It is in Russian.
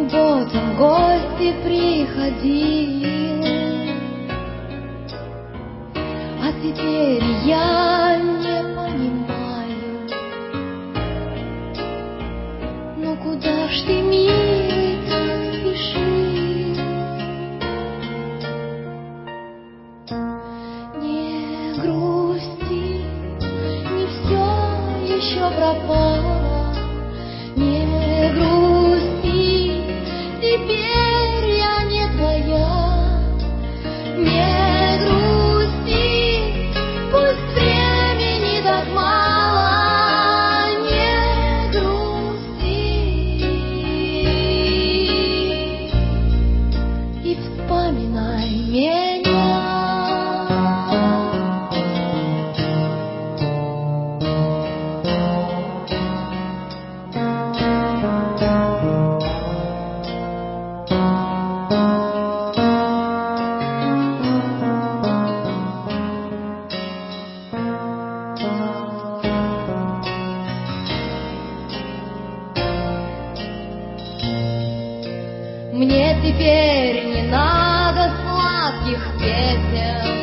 субботам в гости приходил, а теперь я не понимаю, ну куда ж ты, милый, так спешил? Не грусти, не все еще пропало, не грусти, теперь я не твоя. Не грусти, пусть времени так мало, не грусти и вспоминай меня. Мне теперь не надо сладких песен,